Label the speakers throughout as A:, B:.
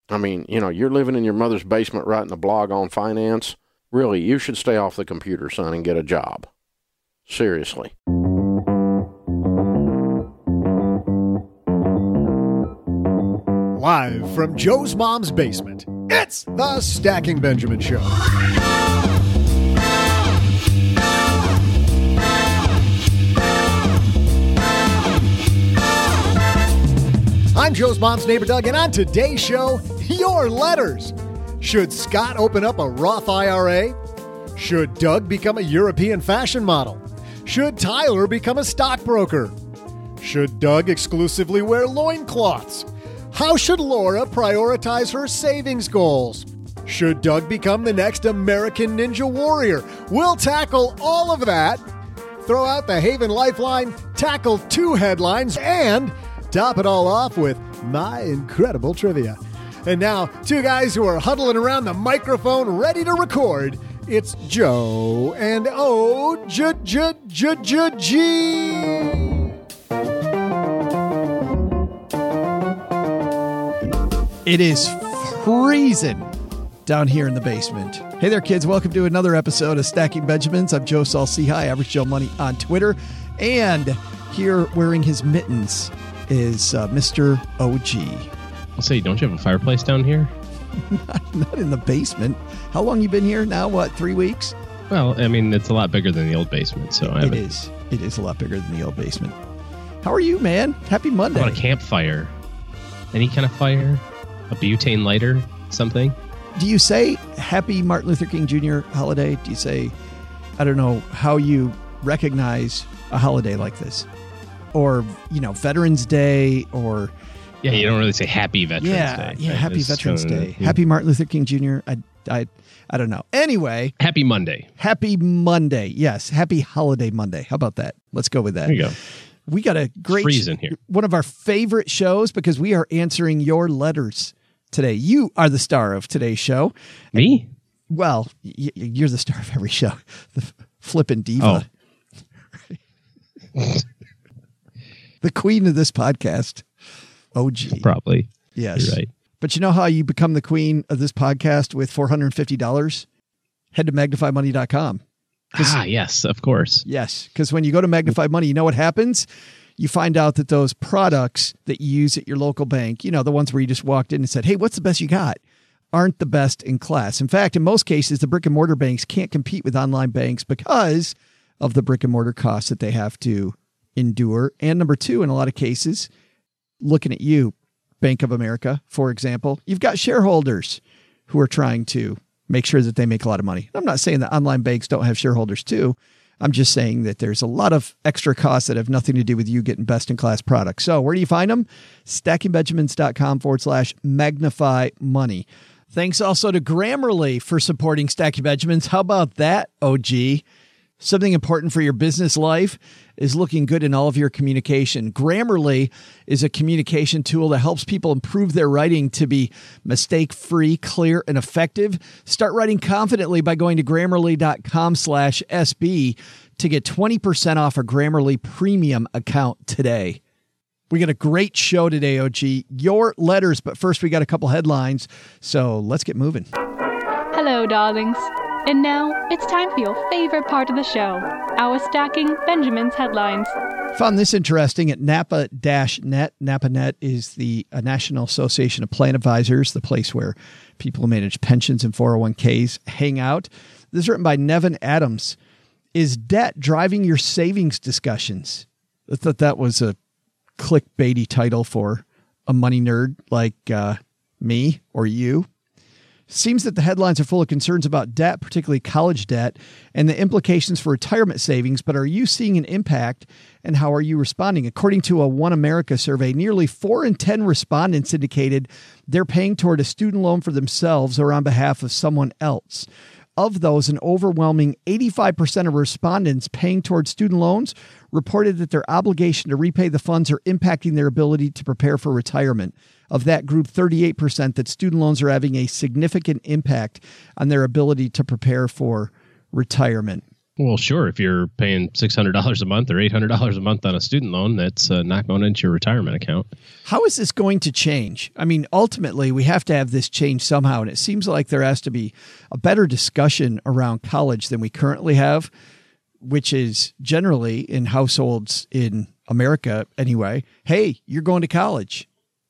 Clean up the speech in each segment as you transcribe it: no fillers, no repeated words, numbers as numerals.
A: I mean, you're living in your mother's basement writing a blog on finance. Really, you should stay off the computer, son, and get a job. Seriously.
B: Live from Joe's mom's basement, it's the Stacking Benjamin Show. I'm Joe's mom's neighbor, Doug, and on today's show, your letters. Should Scott open up a Roth IRA? Should Doug become a European fashion model? Should Tyler become a stockbroker? Should Doug exclusively wear loincloths? How should Laura prioritize her savings goals? Should Doug become the next American Ninja Warrior? We'll tackle all of that. Throw out the Haven Lifeline, tackle 2 headlines, and top it all off with my incredible trivia. And now, 2 guys who are huddling around the microphone ready to record. It's Joe and O-J-J-J-J-G.
C: It is freezing down here in the basement. Hey there, kids. Welcome to another episode of Stacking Benjamins. I'm Joe Saul-Sehy, Average Joe Money on Twitter. And here wearing his mittens is Mr. OG.
D: I'll say, don't you have a fireplace down here?
C: Not in the basement. How long you been here now? What, 3 weeks?
D: Well, I mean, it's a lot bigger than the old basement, so
C: It is. It is a lot bigger than the old basement. How are you, man? Happy Monday.
D: How about a campfire? Any kind of fire? A butane lighter? Something?
C: Do you say Happy Martin Luther King Jr. holiday? Do you say, I don't know, how you recognize a holiday like this? Or, Veterans Day, or...
D: Yeah, you don't really say Happy Veterans Day.
C: Yeah, Happy Veterans Day. Happy Martin Luther King Jr. I don't know. Anyway.
D: Happy Monday.
C: Happy Monday. Yes. Happy Holiday Monday. How about that? Let's go with that.
D: There you go.
C: We got a great...
D: freezing here.
C: One of our favorite shows because we are answering your letters today. You are the star of today's show.
D: Me?
C: Well, you're the star of every show. The flippin' diva.
D: Oh.
C: The queen of this podcast. OG.
D: Probably.
C: Yes.
D: You're right.
C: But you know how you become the queen of this podcast with $450? Head to magnifymoney.com.
D: Yes, of course.
C: Yes, because when you go to Magnify Money, you know what happens? You find out that those products that you use at your local bank, the ones where you just walked in and said, hey, what's the best you got? Aren't the best in class. In fact, in most cases, the brick and mortar banks can't compete with online banks because of the brick and mortar costs that they have to endure. And number 2, in a lot of cases, looking at you, Bank of America, for example, you've got shareholders who are trying to make sure that they make a lot of money. I'm not saying that online banks don't have shareholders too. I'm just saying that there's a lot of extra costs that have nothing to do with you getting best-in-class products. So where do you find them? StackingBenjamins.com/magnify money. Thanks also to Grammarly for supporting Stacking Benjamins. How about that, OG? Something important for your business life is looking good in all of your communication. Grammarly is a communication tool that helps people improve their writing to be mistake-free, clear, and effective. Start writing confidently by going to Grammarly.com/SB to get 20% off a Grammarly premium account today. We got a great show today, OG. Your letters, but first we got a couple headlines, so let's get moving.
E: Hello, darlings. And now, it's time for your favorite part of the show, our Stacking Benjamins headlines.
C: Found this interesting at NAPA-Net. NAPA-Net is the National Association of Plan Advisors, the place where people who manage pensions and 401ks hang out. This is written by Nevin Adams. Is debt driving your savings discussions? I thought that was a clickbaity title for a money nerd like me or you. Seems that the headlines are full of concerns about debt, particularly college debt, and the implications for retirement savings. But are you seeing an impact, and how are you responding? According to a One America survey, nearly 4 in 10 respondents indicated they're paying toward a student loan for themselves or on behalf of someone else. Of those, an overwhelming 85% of respondents paying toward student loans reported that their obligation to repay the funds are impacting their ability to prepare for retirement. Of that group, 38% that student loans are having a significant impact on their ability to prepare for retirement.
D: Well, sure. If you're paying $600 a month or $800 a month on a student loan, that's not going into your retirement account.
C: How is this going to change? I mean, ultimately, we have to have this change somehow. And it seems like there has to be a better discussion around college than we currently have, which is generally in households in America anyway. Hey, you're going to college.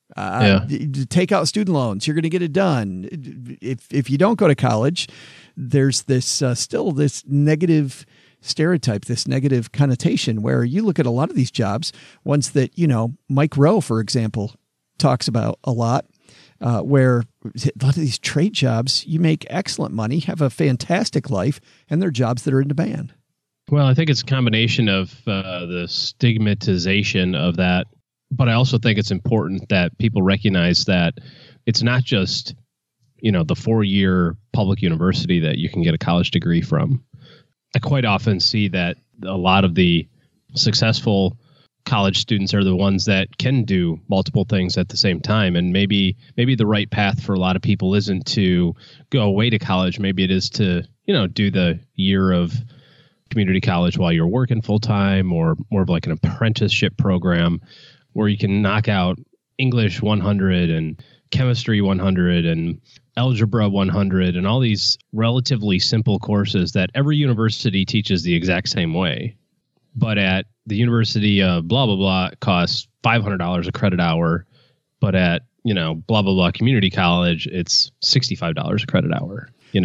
C: Take out student loans. You're going to get it done. If you don't go to college, there's this still this negative stereotype, this negative connotation where you look at a lot of these jobs, ones that, Mike Rowe, for example, talks about a lot, where a lot of these trade jobs, you make excellent money, have a fantastic life, and they're jobs that are in demand.
D: Well, I think it's a combination of the stigmatization of that. But I also think it's important that people recognize that it's not just, the 4-year public university that you can get a college degree from. I quite often see that a lot of the successful college students are the ones that can do multiple things at the same time. And maybe the right path for a lot of people isn't to go away to college. Maybe it is to, do the year of community college while you're working full time, or more of like an apprenticeship program where you can knock out English 100 and chemistry 100 and algebra 100 and all these relatively simple courses that every university teaches the exact same way. But at the university of blah, blah, blah, it costs $500 a credit hour. But at, blah, blah, blah community college, it's $65 a credit hour,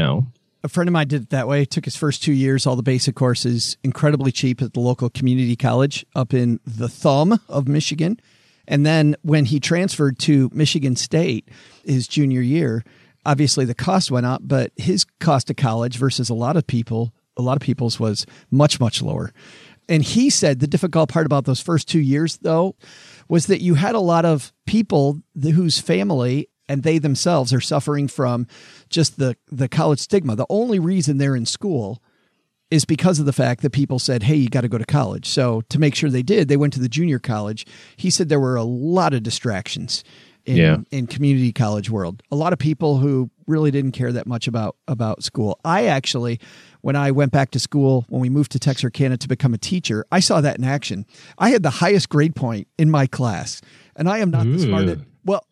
C: A friend of mine did it that way. Took his first 2 years, all the basic courses, incredibly cheap at the local community college up in the thumb of Michigan. And then when he transferred to Michigan State his junior year, obviously the cost went up, but his cost of college versus a lot of people's was much, much lower. And he said the difficult part about those first 2 years, though, was that you had a lot of people whose family and they themselves are suffering from just the college stigma. The only reason they're in school is because of the fact that people said, hey, you got to go to college. So to make sure they did, they went to the junior college. He said there were a lot of distractions in community college world. A lot of people who really didn't care that much about school. I actually, when I went back to school, when we moved to Texarkana to become a teacher, I saw that in action. I had the highest grade point in my class, and I am not the smartest. Well,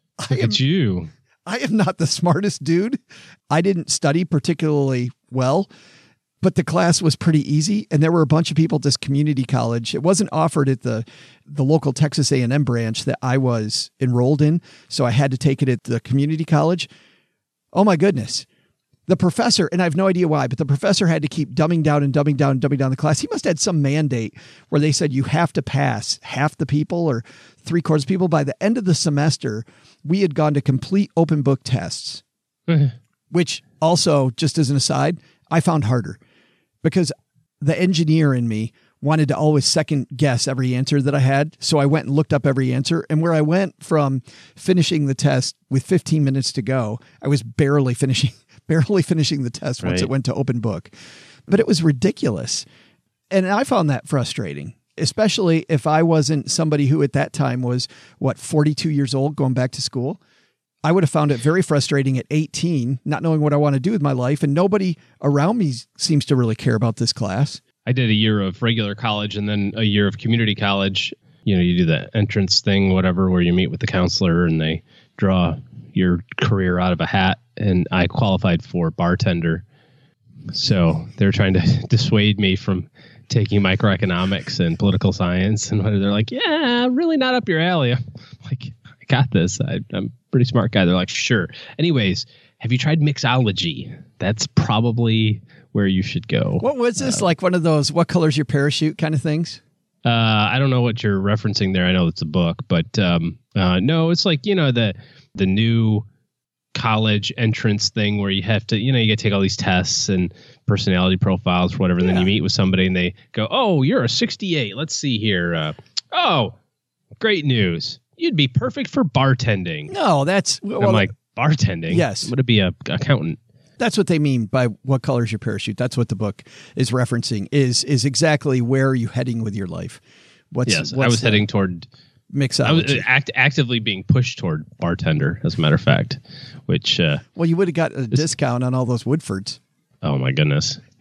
C: I am not the smartest dude. I didn't study particularly well, but the class was pretty easy. And there were a bunch of people at this community college. It wasn't offered at the local Texas A&M branch that I was enrolled in. So I had to take it at the community college. Oh my goodness. The professor, and I have no idea why, but the professor had to keep dumbing down the class. He must have had some mandate where they said you have to pass half the people or 3/4 of people. By the end of the semester, we had gone to complete open book tests, which also, just as an aside, I found harder because the engineer in me wanted to always second guess every answer that I had. So I went and looked up every answer. And where I went from finishing the test with 15 minutes to go, I was barely finishing the test once it went to open book. But it was ridiculous. And I found that frustrating, especially if I wasn't somebody who at that time was, 42 years old going back to school. I would have found it very frustrating at 18, not knowing what I want to do with my life. And nobody around me seems to really care about this class.
D: I did a year of regular college and then a year of community college. You do the entrance thing, whatever, where you meet with the counselor and they draw your career out of a hat. And I qualified for bartender. So they're trying to dissuade me from taking microeconomics and political science. And they're like, yeah, really not up your alley. I'm like, I got this. I'm a pretty smart guy. They're like, sure. Anyways, have you tried mixology? That's probably where you should go.
C: What was this? Like one of those, what color's your parachute kind of things?
D: I don't know what you're referencing there. I know it's a book, but no, it's like, the new college entrance thing where you have to, you got to take all these tests and personality profiles or whatever. And then you meet with somebody and they go, oh, you're a 68. Let's see here. Oh, great news. You'd be perfect for bartending.
C: No, that's...
D: Well, I'm like, bartending?
C: Yes.
D: I'm going to be an accountant.
C: That's what they mean by what color is your parachute. That's what the book is referencing, is exactly where are you heading with your life.
D: I was heading toward...
C: mixology.
D: I was actively being pushed toward bartender, as a matter of fact, which...
C: well, you would have got a discount on all those Woodfords.
D: Oh, my goodness.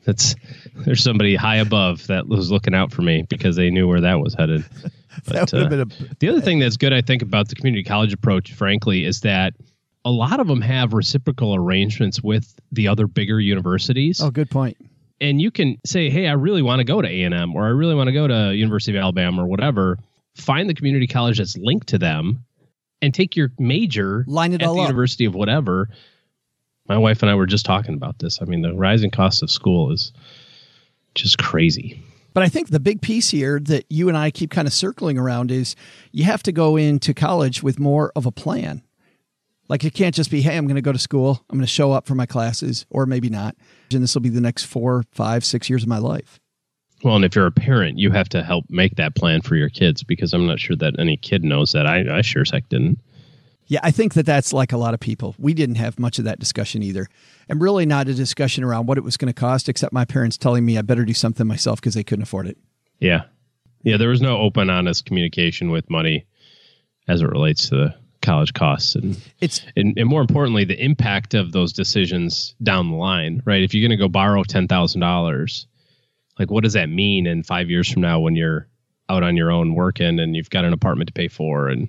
D: There's somebody high above that was looking out for me because they knew where that was headed. But,
C: That would have been
D: the other thing that's good, I think, about the community college approach, frankly, is that a lot of them have reciprocal arrangements with the other bigger universities.
C: Oh, good point.
D: And you can say, hey, I really want to go to A&M, or I really want to go to University of Alabama or whatever. Find the community college that's linked to them and take your major
C: Line it
D: at
C: all
D: the
C: up.
D: University of whatever. My wife and I were just talking about this. I mean, the rising cost of school is just crazy.
C: But I think the big piece here that you and I keep kind of circling around is you have to go into college with more of a plan. Like it can't just be, hey, I'm going to go to school. I'm going to show up for my classes, or maybe not. And this will be the next 4, 5, 6 years of my life.
D: Well, and if you're a parent, you have to help make that plan for your kids, because I'm not sure that any kid knows that. I sure as heck didn't.
C: Yeah, I think that that's like a lot of people. We didn't have much of that discussion either. And really not a discussion around what it was going to cost, except my parents telling me I better do something myself because they couldn't afford it.
D: Yeah. Yeah, there was no open, honest communication with money as it relates to the college costs. And more importantly, the impact of those decisions down the line, right? If you're going to go borrow $10,000, like what does that mean in 5 years from now when you're out on your own working and you've got an apartment to pay for? And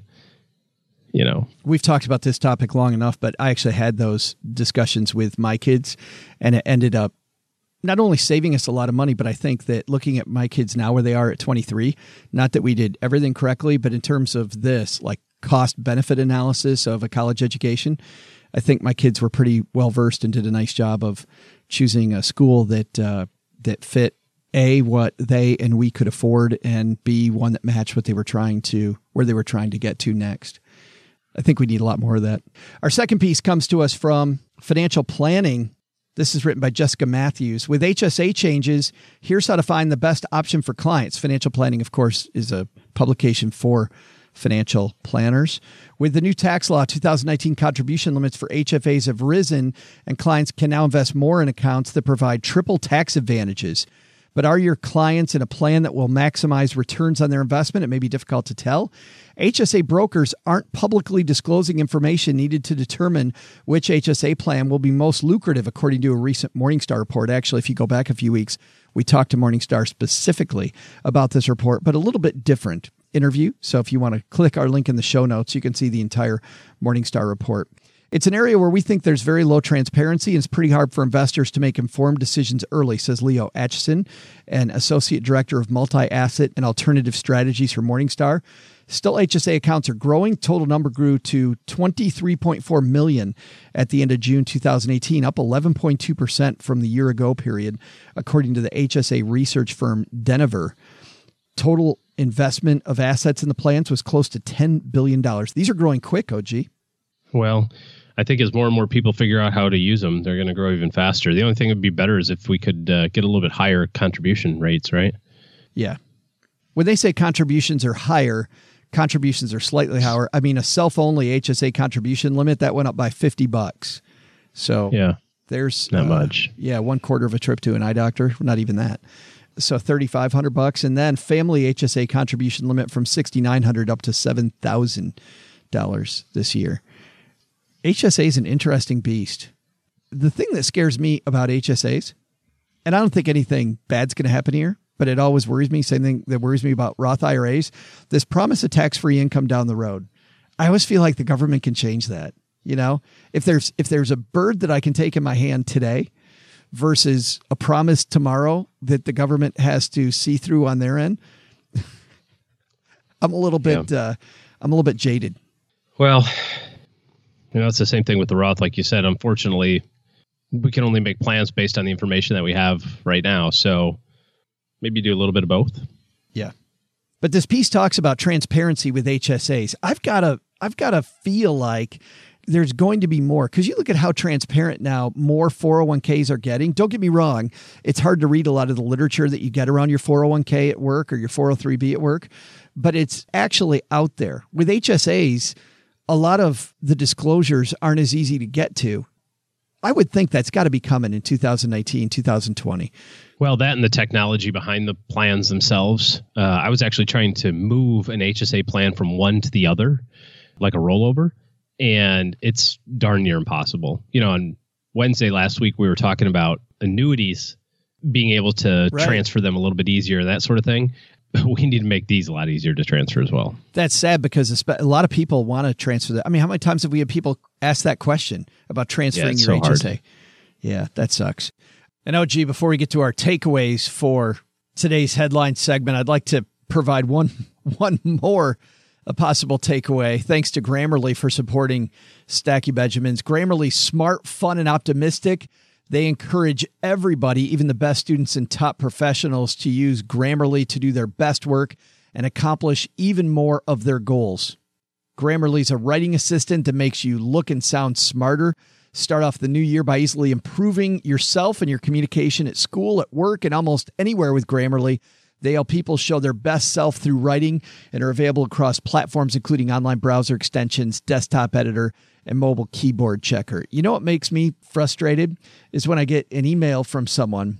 D: you know,
C: we've talked about this topic long enough, but I actually had those discussions with my kids, and it ended up not only saving us a lot of money, but I think that looking at my kids now where they are at 23, not that we did everything correctly, but in terms of this, like cost benefit analysis of a college education, I think my kids were pretty well versed and did a nice job of choosing a school that fit A, what they and we could afford, and B, one that matched what they were where they were trying to get to next. I think we need a lot more of that. Our second piece comes to us from Financial Planning. This is written by Jessica Matthews. With HSA changes, here's how to find the best option for clients. Financial Planning, of course, is a publication for financial planners. With the new tax law, 2019 contribution limits for HFAs have risen, and clients can now invest more in accounts that provide triple tax advantages. But are your clients in a plan that will maximize returns on their investment? It may be difficult to tell. HSA brokers aren't publicly disclosing information needed to determine which HSA plan will be most lucrative, according to a recent Morningstar report. Actually, if you go back a few weeks, we talked to Morningstar specifically about this report, but a little bit different interview. So if you want to click our link in the show notes, you can see the entire Morningstar report. It's an area where we think there's very low transparency, and it's pretty hard for investors to make informed decisions early, says Leo Atchison, an associate director of multi-asset and alternative strategies for Morningstar. Still, HSA accounts are growing. Total number grew to 23.4 million at the end of June 2018, up 11.2% from the year ago period, according to the HSA research firm Deniver. Total investment of assets in the plans was close to $10 billion. These are growing quick, OG.
D: Well, I think as more and more people figure out how to use them, they're going to grow even faster. The only thing that would be better is if we could get a little bit higher contribution rates, right?
C: Yeah. When they say contributions are higher, contributions are slightly higher. I mean, a self-only HSA contribution limit, that went up by $50. So
D: yeah,
C: there's
D: not much.
C: Yeah, 1/4 of a trip to an eye doctor, not even that. So $3,500, and then family HSA contribution limit from $6,900 up to $7,000 this year. HSA is an interesting beast. The thing that scares me about HSAs, and I don't think anything bad's going to happen here, but it always worries me. Same thing that worries me about Roth IRAs, this promise of tax-free income down the road. I always feel like the government can change that. You know, if there's a bird that I can take in my hand today versus a promise tomorrow that the government has to see through on their end, I'm a little bit jaded.
D: Well, you know, it's the same thing with the Roth, like you said. Unfortunately, we can only make plans based on the information that we have right now. So maybe do a little bit of both. Yeah.
C: But this piece talks about transparency with HSAs. I've got to feel like there's going to be more, because you look at how transparent now more 401ks are getting. Don't get me wrong. It's hard to read a lot of the literature that you get around your 401k at work or your 403b at work, but it's actually out there. With HSAs, a lot of the disclosures aren't as easy to get to. I would think that's got to be coming in 2019, 2020.
D: Well, that and the technology behind the plans themselves. I was actually trying to move an HSA plan from one to the other, like a rollover, and it's darn near impossible. You know, on Wednesday last week, we were talking about annuities being able to
C: Right.
D: transfer them a little bit easier, that sort of thing. We need to make these a lot easier to transfer as well.
C: That's sad because a lot of people want to transfer that. I mean, how many times have we had people ask that question about transferring
D: it's
C: your
D: so hard.
C: HSA? Yeah, that sucks. And OG, before we get to our takeaways for today's headline segment, I'd like to provide one more a possible takeaway. Thanks to Grammarly for supporting Stacky Benjamins. Grammarly, smart, fun, and optimistic. They encourage everybody, even the best students and top professionals, to use Grammarly to do their best work and accomplish even more of their goals. Grammarly is a writing assistant that makes you look and sound smarter. Start off the new year by easily improving yourself and your communication at school, at work, and almost anywhere with Grammarly. They help people show their best self through writing and are available across platforms, including online browser extensions, desktop editor, and mobile keyboard checker. You know what makes me frustrated is when I get an email from someone.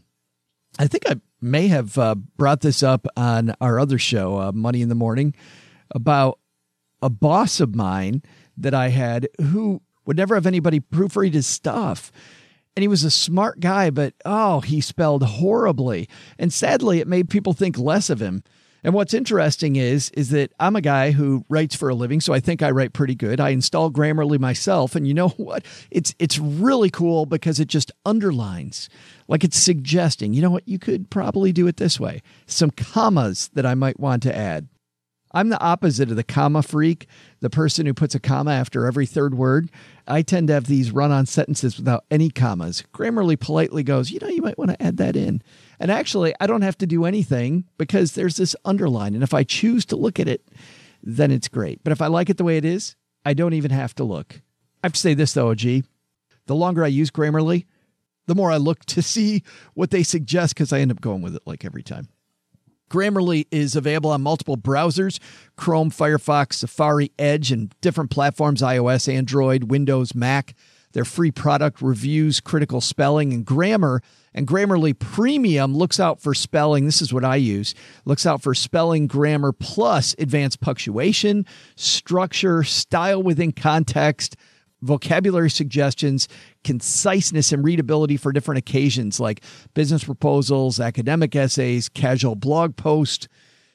C: I think I may have brought this up on our other show, Money in the Morning, about a boss of mine that I had who would never have anybody proofread his stuff. And he was a smart guy, but he spelled horribly. And sadly, it made people think less of him. And what's interesting is that I'm a guy who writes for a living, so I think I write pretty good. I install Grammarly myself, and you know what? It's really cool because it just underlines, like it's suggesting, you know what, you could probably do it this way. Some commas that I might want to add. I'm the opposite of the comma freak, the person who puts a comma after every third word. I tend to have these run-on sentences without any commas. Grammarly politely goes, you might want to add that in. And actually, I don't have to do anything because there's this underline. And if I choose to look at it, then it's great. But if I like it the way it is, I don't even have to look. I have to say this, though, OG. The longer I use Grammarly, the more I look to see what they suggest because I end up going with it like every time. Grammarly is available on multiple browsers, Chrome, Firefox, Safari, Edge, and different platforms, iOS, Android, Windows, Mac. Their free product reviews, critical spelling, and grammar. And Grammarly Premium looks out for spelling. This is what I use. Looks out for spelling, grammar, plus advanced punctuation, structure, style within context, vocabulary suggestions, conciseness and readability for different occasions like business proposals, academic essays, casual blog post,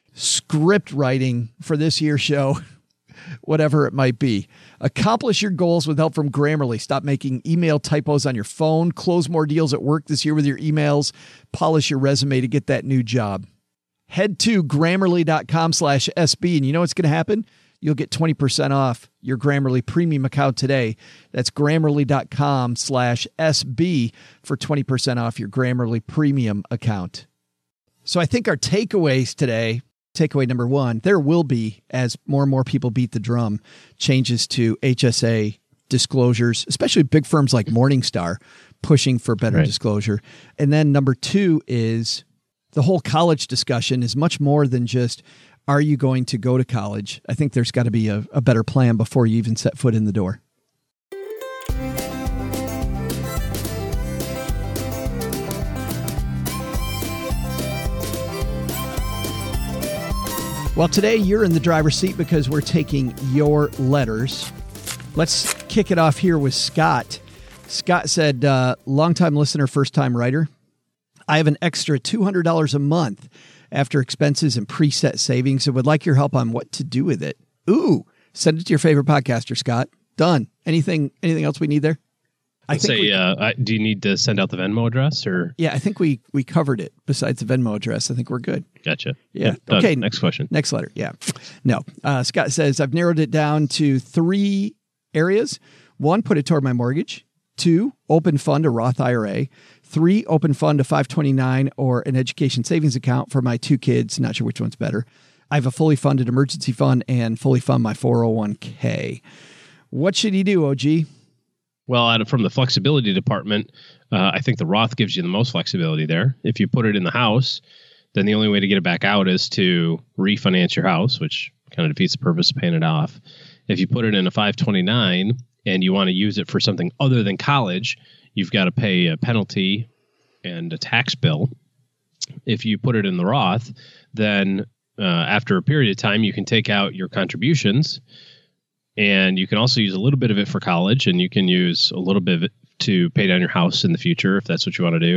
C: script writing for this year's show, whatever it might be. Accomplish your goals with help from Grammarly. Stop making email typos on your phone. Close more deals at work this year with your emails. Polish your resume to get that new job. Head to Grammarly.com/SB, and you know what's going to happen? You'll get 20% off your Grammarly Premium account today. That's Grammarly.com/SB for 20% off your Grammarly Premium account. So I think our takeaways today, takeaway number one, there will be, as more and more people beat the drum, changes to HSA disclosures, especially big firms like Morningstar pushing for better disclosure. And then number two is the whole college discussion is much more than just, are you going to go to college? I think there's got to be a better plan before you even set foot in the door. Well, today you're in the driver's seat because we're taking your letters. Let's kick it off here with Scott. Scott said, longtime listener, first-time writer. I have an extra $200 a month after expenses and preset savings and would like your help on what to do with it. Ooh, send it to your favorite podcaster, Scott. Done. Anything else we need there?
D: Do you need to send out the Venmo address or?
C: Yeah, I think we covered it. Besides the Venmo address, I think we're good.
D: Gotcha.
C: Yeah.
D: Done.
C: Okay.
D: Next question.
C: Next letter. Yeah. No. Scott says, I've narrowed it down to 3 areas. 1, put it toward my mortgage. 2, open fund a Roth IRA. 3, open fund a 529 or an education savings account for my 2 kids. Not sure which one's better. I have a fully funded emergency fund and fully fund my 401k. What should he do, OG?
D: Well, from the flexibility department, I think the Roth gives you the most flexibility there. If you put it in the house, then the only way to get it back out is to refinance your house, which kind of defeats the purpose of paying it off. If you put it in a 529 and you want to use it for something other than college, you've got to pay a penalty and a tax bill. If you put it in the Roth, then after a period of time, you can take out your contributions. And you can also use a little bit of it for college, and you can use a little bit of it to pay down your house in the future if that's what you want to do.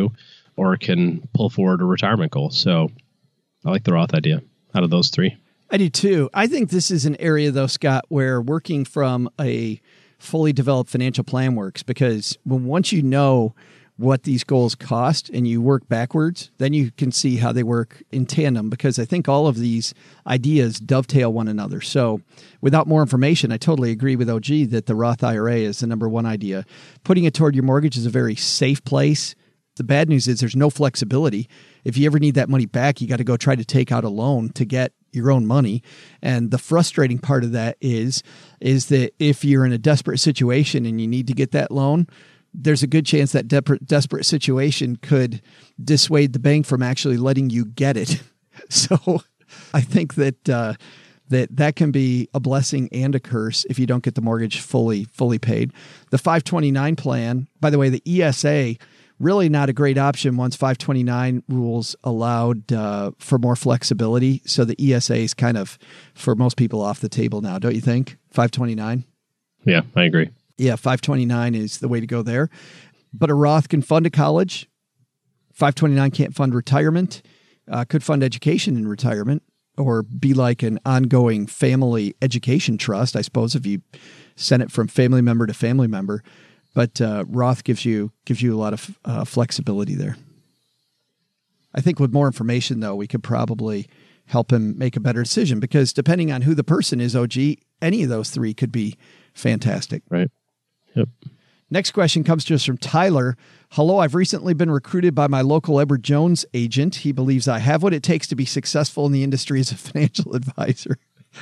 D: or can pull forward a retirement goal. So I like the Roth idea out of those three.
C: I do too. I think this is an area, though, Scott, where working from a fully developed financial plan works, because once you know what these goals cost and you work backwards, then you can see how they work in tandem, because I think all of these ideas dovetail one another. So without more information, I totally agree with OG that the Roth IRA is the number one idea. Putting it toward your mortgage is a very safe place. The bad news is there's no flexibility. If you ever need that money back, you got to go try to take out a loan to get your own money. And the frustrating part of that is that if you're in a desperate situation and you need to get that loan, there's a good chance that desperate situation could dissuade the bank from actually letting you get it. So I think that that can be a blessing and a curse if you don't get the mortgage fully paid. The 529 plan, by the way, the ESA, really not a great option once 529 rules allowed for more flexibility. So the ESA is kind of, for most people, off the table now, don't you think? 529?
D: Yeah, I agree.
C: Yeah, 529 is the way to go there. But a Roth can fund a college. 529 can't fund retirement, could fund education in retirement, or be like an ongoing family education trust, I suppose, if you send it from family member to family member. But Roth gives you a lot of flexibility there. I think with more information, though, we could probably help him make a better decision, because depending on who the person is, OG, any of those three could be fantastic.
D: Right. Yep.
C: Next question comes to us from Tyler. Hello, I've recently been recruited by my local Edward Jones agent. He believes I have what it takes to be successful in the industry as a financial advisor.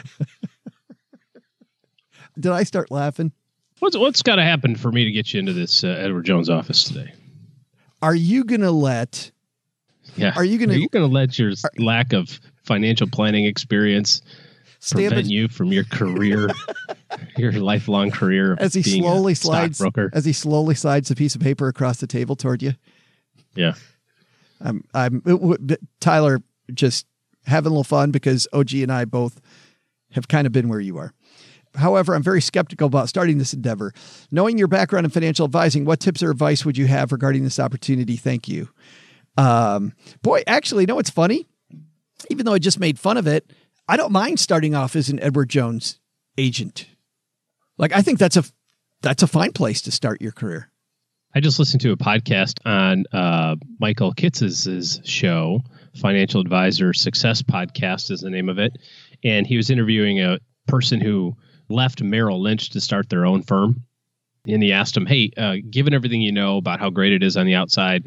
C: Did I start laughing?
D: What's got to happen for me to get you into this Edward Jones office today?
C: Are you going to let...
D: Yeah. Are you going to let your lack of financial planning experience prevent you from your career, your lifelong career of being a stockbroker?
C: As he slowly slides a piece of paper across the table toward you?
D: Yeah.
C: Tyler, just having a little fun, because OG and I both have kind of been where you are. However, I'm very skeptical about starting this endeavor. Knowing your background in financial advising, what tips or advice would you have regarding this opportunity? Thank you. Boy, actually, you know what's funny? Even though I just made fun of it, I don't mind starting off as an Edward Jones agent. Like, I think that's a fine place to start your career.
D: I just listened to a podcast on Michael Kitz's show, Financial Advisor Success Podcast is the name of it. And he was interviewing a person who left Merrill Lynch to start their own firm. And he asked him, hey, given everything you know about how great it is on the outside,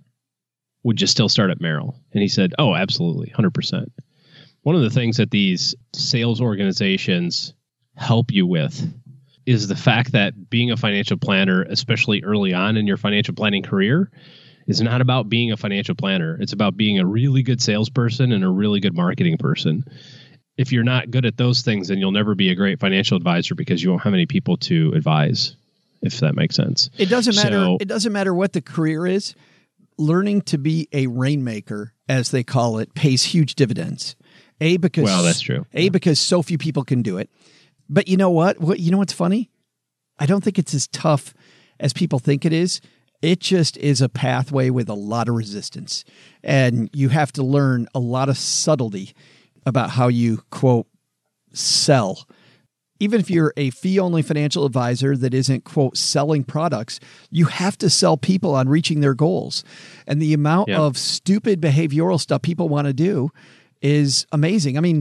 D: would you still start at Merrill? And he said, oh, absolutely, 100%. One of the things that these sales organizations help you with is the fact that being a financial planner, especially early on in your financial planning career, is not about being a financial planner. It's about being a really good salesperson and a really good marketing person. If you're not good at those things, then you'll never be a great financial advisor, because you won't have any people to advise, if that makes sense.
C: It doesn't matter. It doesn't matter what the career is. Learning to be a rainmaker, as they call it, pays huge dividends. Because
D: that's true.
C: Because so few people can do it. But you know what? You know what's funny? I don't think it's as tough as people think it is. It just is a pathway with a lot of resistance. And you have to learn a lot of subtlety about how you, quote, sell. Even if you're a fee-only financial advisor that isn't, quote, selling products, you have to sell people on reaching their goals. And the amount of stupid behavioral stuff people want to do is amazing. I mean,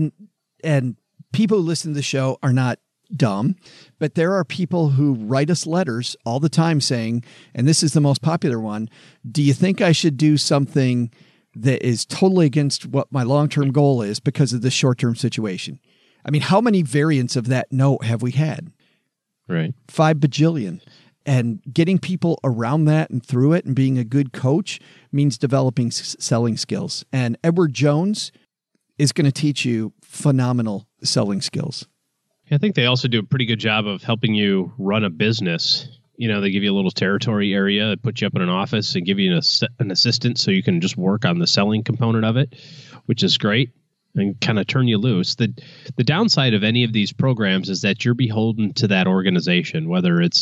C: and people who listen to the show are not dumb, but there are people who write us letters all the time saying, and this is the most popular one, do you think I should do something that is totally against what my long-term goal is because of this short-term situation? I mean, how many variants of that note have we had?
D: Right.
C: 5 bajillion. And getting people around that and through it and being a good coach means developing selling skills. And Edward Jones is going to teach you phenomenal selling skills.
D: I think they also do a pretty good job of helping you run a business. You know, they give you a little territory area, put you up in an office, and give you an assistant so you can just work on the selling component of it, which is great, and kind of turn you loose. The downside of any of these programs is that you're beholden to that organization, whether it's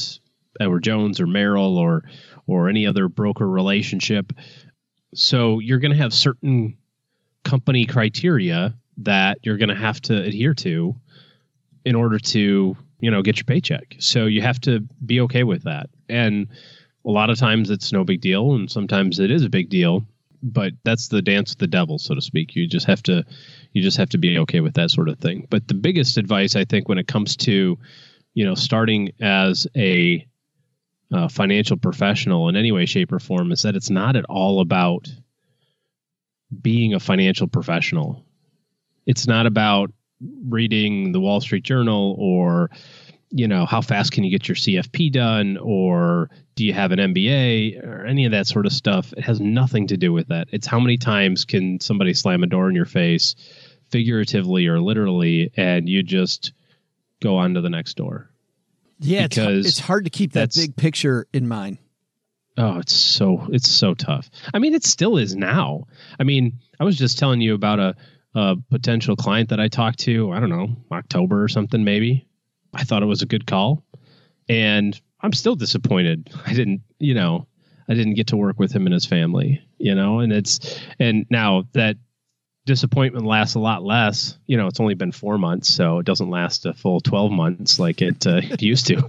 D: Edward Jones or Merrill or any other broker relationship. So you're going to have certain company criteria that you're going to have to adhere to in order to, get your paycheck. So you have to be okay with that. And a lot of times it's no big deal, and sometimes it is a big deal. But that's the dance with the devil, so to speak. You just have to be okay with that sort of thing. But the biggest advice, I think, when it comes to, starting as a financial professional in any way, shape, or form, is that it's not at all about being a financial professional. It's not about reading the Wall Street Journal or, how fast can you get your CFP done, or do you have an MBA or any of that sort of stuff. It has nothing to do with that. It's how many times can somebody slam a door in your face, figuratively or literally, and you just go on to the next door.
C: Yeah, it's hard to keep that big picture in mind.
D: Oh, it's so tough. I mean, it still is now. I mean, I was just telling you about a potential client that I talked to, I don't know, October or something, maybe. I thought it was a good call, and I'm still disappointed. I didn't get to work with him and his family, and now that disappointment lasts a lot less. It's only been 4 months, so it doesn't last a full 12 months like it used to.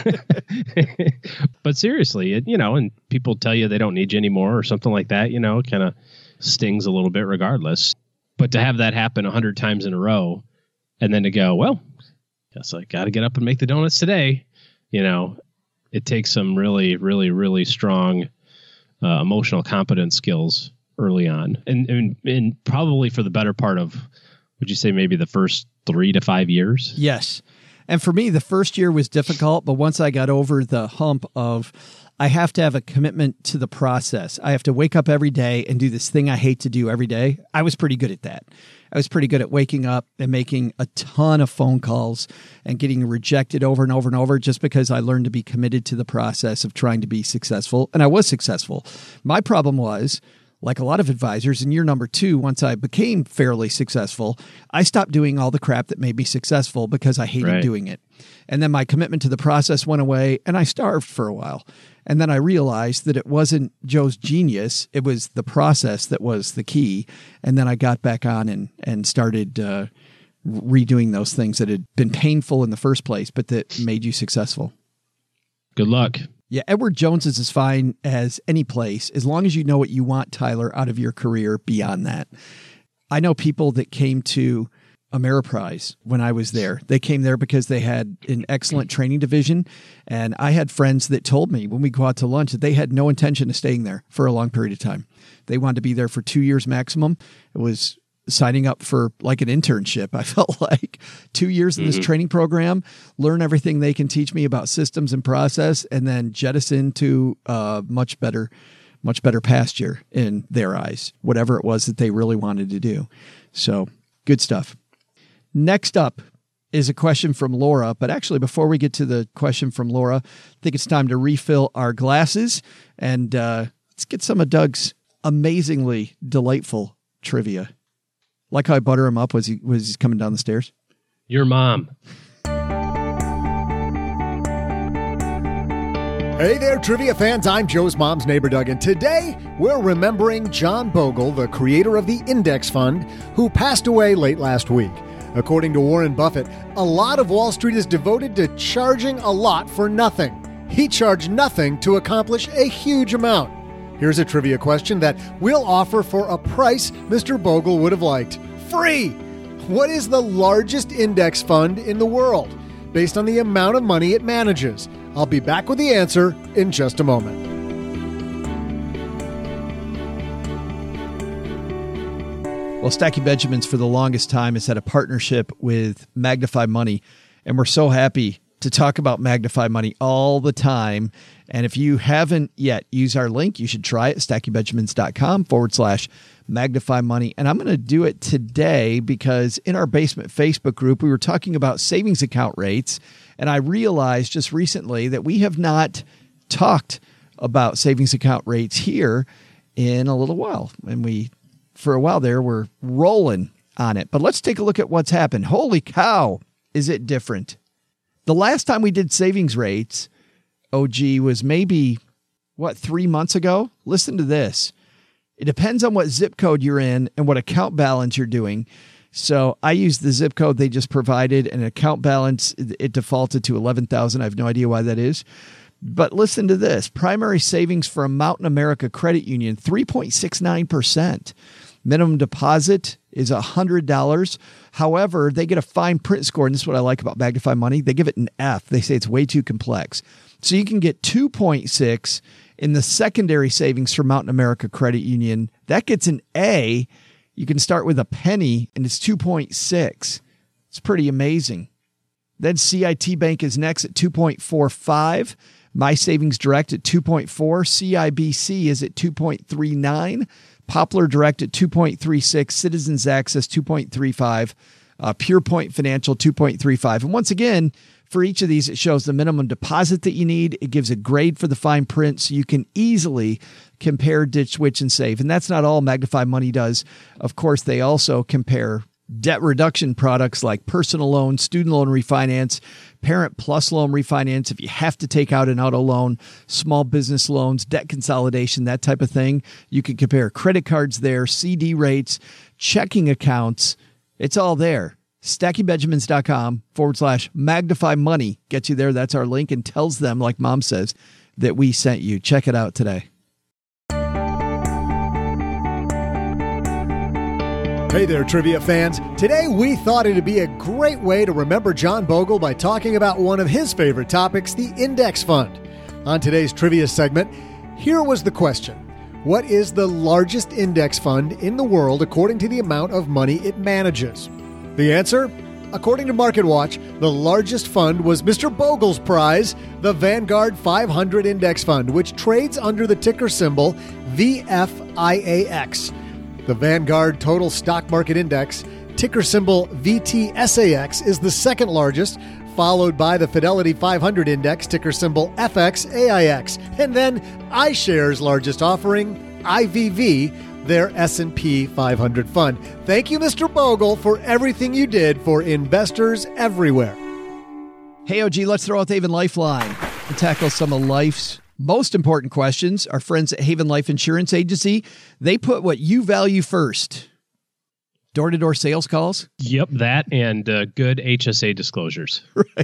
D: But seriously, and people tell you they don't need you anymore or something like that, it kind of stings a little bit regardless. But to have that happen 100 times in a row and then to go, well, guess I got to get up and make the donuts today. It takes some really, really, really strong emotional competence skills early on. And probably for the better part of, would you say maybe the first 3 to 5 years?
C: Yes. And for me, the first year was difficult, but once I got over the hump of, I have to have a commitment to the process. I have to wake up every day and do this thing I hate to do every day. I was pretty good at that. I was pretty good at waking up and making a ton of phone calls and getting rejected over and over and over just because I learned to be committed to the process of trying to be successful. And I was successful. My problem was, like a lot of advisors, in year number 2, once I became fairly successful, I stopped doing all the crap that made me successful because I hated doing it. And then my commitment to the process went away and I starved for a while. And then I realized that it wasn't Joe's genius. It was the process that was the key. And then I got back on and started redoing those things that had been painful in the first place, but that made you successful.
D: Good luck.
C: Yeah, Edward Jones is as fine as any place, as long as you know what you want, Tyler, out of your career beyond that. I know people that came to Ameriprise when I was there. They came there because they had an excellent training division. And I had friends that told me when we go out to lunch that they had no intention of staying there for a long period of time. They wanted to be there for 2 years maximum. It was signing up for like an internship. I felt like 2 years in this training program, learn everything they can teach me about systems and process, and then jettison to much better pasture in their eyes, whatever it was that they really wanted to do. So good stuff. Next up is a question from Laura. But actually, before we get to the question from Laura, I think it's time to refill our glasses and let's get some of Doug's amazingly delightful trivia. Like how I butter him up was he coming down the stairs?
D: Your mom.
B: Hey there, trivia fans. I'm Joe's mom's neighbor, Doug, and today we're remembering John Bogle, the creator of the Index Fund, who passed away late last week. According to Warren Buffett, a lot of Wall Street is devoted to charging a lot for nothing. He charged nothing to accomplish a huge amount. Here's a trivia question that we'll offer for a price Mr. Bogle would have liked. Free! What is the largest index fund in the world, based on the amount of money it manages? I'll be back with the answer in just a moment.
C: Well, Stacking Benjamins for the longest time has had a partnership with Magnify Money, and we're so happy to talk about Magnify Money all the time. And if you haven't yet used our link, you should try it, stackingbenjamins.com/Magnify Money. And I'm going to do it today because in our Basement Facebook group, we were talking about savings account rates. And I realized just recently that we have not talked about savings account rates here in a little while. And for a while there, we're rolling on it. But let's take a look at what's happened. Holy cow, is it different? The last time we did savings rates, OG, was maybe, 3 months ago? Listen to this. It depends on what zip code you're in and what account balance you're doing. So I used the zip code they just provided, and account balance, it defaulted to 11,000. I have no idea why that is. But listen to this. Primary savings for a Mountain America Credit Union, 3.69%. Minimum deposit is $100. However, they get a fine print score, and this is what I like about Magnify Money. They give it an F. They say it's way too complex. So you can get 2.6 in the secondary savings for Mountain America Credit Union. That gets an A. You can start with a penny, and it's 2.6. It's pretty amazing. Then CIT Bank is next at 2.45. My Savings Direct at 2.4. CIBC is at 2.39. Poplar Direct at 2.36. Citizens Access 2.35. Pure Point Financial 2.35. And once again, for each of these, it shows the minimum deposit that you need. It gives a grade for the fine print, so you can easily compare, ditch, switch, and save. And that's not all Magnify Money does. Of course, they also compare debt reduction products like personal loan, student loan refinance, parent plus loan refinance if you have to take out an auto loan, small business loans, debt consolidation, that type of thing. You can compare credit cards there, CD rates, checking accounts. It's all there. StackingBenjamins.com/magnify money gets you there. That's our link, and tells them, like Mom says, that we sent you. Check it out today.
B: Hey there, trivia fans. Today we thought it'd be a great way to remember John Bogle by talking about one of his favorite topics, the index fund. On today's trivia segment, here was the question. What is the largest index fund in the world according to the amount of money it manages? The answer? According to MarketWatch, the largest fund was Mr. Bogle's prize, the Vanguard 500 Index Fund, which trades under the ticker symbol VFIAX. The Vanguard Total Stock Market Index, ticker symbol VTSAX, is the second largest, followed by the Fidelity 500 Index, ticker symbol FXAIX, and then iShares' largest offering, IVV, their S&P 500 fund. Thank you, Mr. Bogle, for everything you did for investors everywhere.
C: Hey, OG, let's throw out the Haven Lifeline and tackle some of life's most important questions. Our friends at Haven Life Insurance Agency, they put what you value first. Door-to-door sales calls?
D: Yep, that and good HSA disclosures.
C: Right.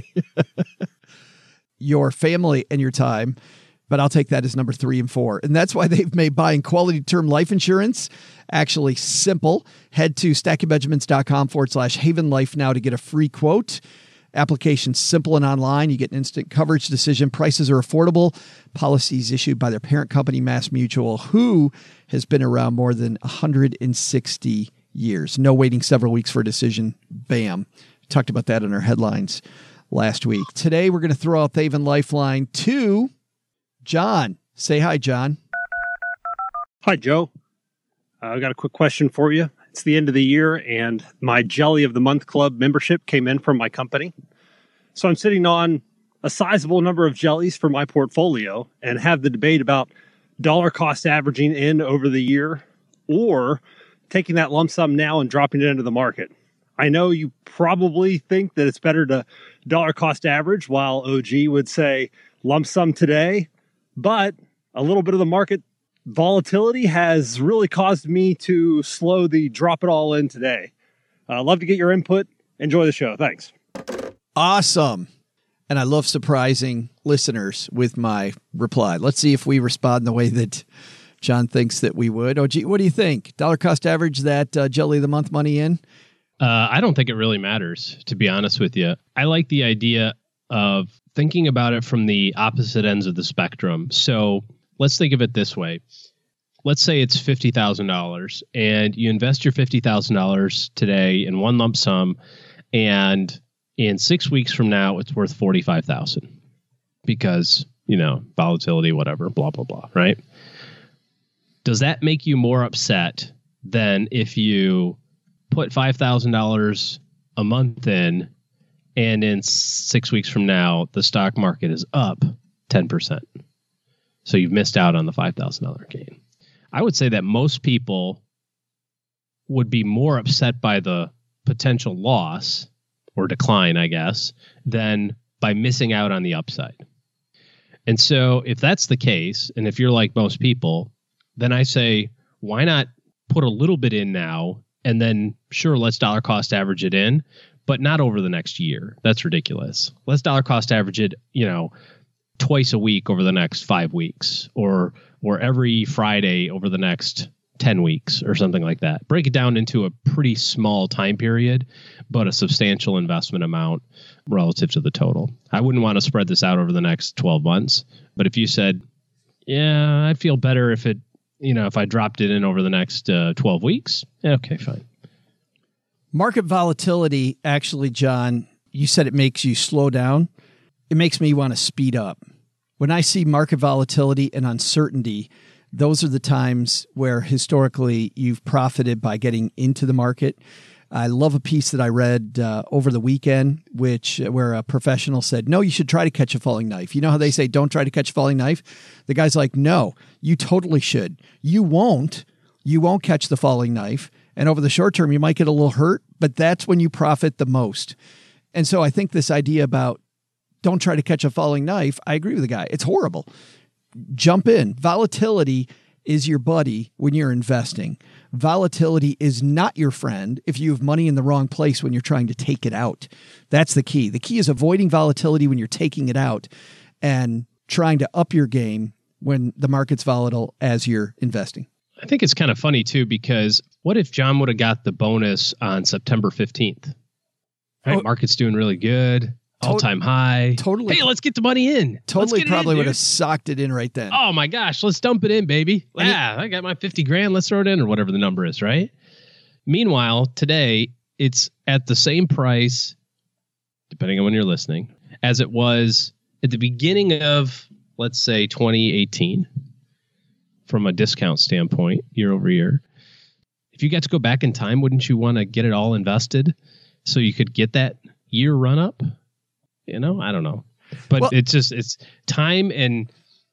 C: Your family and your time. But I'll take that as number 3 and 4. And that's why they've made buying quality term life insurance actually simple. Head to stackingbenjamins.com/Haven Life now to get a free quote. Application's simple and online. You get an instant coverage decision. Prices are affordable. Policies issued by their parent company, MassMutual, who has been around more than 160 years. No waiting several weeks for a decision. Bam. Talked about that in our headlines last week. Today, we're going to throw out the Haven Lifeline to John. Say hi, John.
F: Hi, Joe. I got a quick question for you. It's the end of the year, and my Jelly of the Month Club membership came in from my company. So I'm sitting on a sizable number of jellies for my portfolio and have the debate about dollar cost averaging in over the year or taking that lump sum now and dropping it into the market. I know you probably think that it's better to dollar cost average, while OG would say lump sum today. But a little bit of the market volatility has really caused me to slow the drop it all in today. Love to get your input. Enjoy the show. Thanks.
C: Awesome. And I love surprising listeners with my reply. Let's see if we respond the way that John thinks that we would. OG, what do you think? Dollar cost average that Jelly of the Month money in?
D: I don't think it really matters, to be honest with you. I like the idea of thinking about it from the opposite ends of the spectrum. So let's think of it this way. Let's say it's $50,000 and you invest your $50,000 today in one lump sum, and in 6 weeks from now, it's worth $45,000 because, volatility, whatever, blah, blah, blah, right? Does that make you more upset than if you put $5,000 a month in, and in 6 weeks from now, the stock market is up 10%. So you've missed out on the $5,000 gain. I would say that most people would be more upset by the potential loss or decline, I guess, than by missing out on the upside. And so if that's the case, and if you're like most people, then I say, why not put a little bit in now, and then sure, let's dollar cost average it in, but not over the next year. That's ridiculous. Let's dollar cost average it, twice a week over the next 5 weeks, or every Friday over the next 10 weeks or something like that. Break it down into a pretty small time period, but a substantial investment amount relative to the total. I wouldn't want to spread this out over the next 12 months. But if you said, yeah, I'd feel better if if I dropped it in over the next 12 weeks. Okay, fine.
C: Market volatility, actually, John, you said it makes you slow down. It makes me want to speed up. When I see market volatility and uncertainty, those are the times where historically you've profited by getting into the market. I love a piece that I read over the weekend, where a professional said, no, you should try to catch a falling knife. You know how they say, don't try to catch a falling knife? The guy's like, no, you totally should. You won't catch the falling knife. And over the short term, you might get a little hurt, but that's when you profit the most. And so I think this idea about don't try to catch a falling knife, I agree with the guy. It's horrible. Jump in. Volatility is your buddy when you're investing. Volatility is not your friend if you have money in the wrong place when you're trying to take it out. That's the key. The key is avoiding volatility when you're taking it out and trying to up your game when the market's volatile as you're investing.
D: I think it's kind of funny, too, because what if John would have got the bonus on September 15th? Right? Market's doing really good. All-time high.
C: Totally.
D: Hey, let's get the money in.
C: Totally probably would have socked it in right then.
D: Oh, my gosh. Let's dump it in, baby. Yeah, I got my 50 grand. Let's throw it in, or whatever the number is, right? Meanwhile, today, it's at the same price, depending on when you're listening, as it was at the beginning of, let's say, 2018, from a discount standpoint, year over year. If you got to go back in time, wouldn't you want to get it all invested so you could get that year run up? I don't know. But it's time and,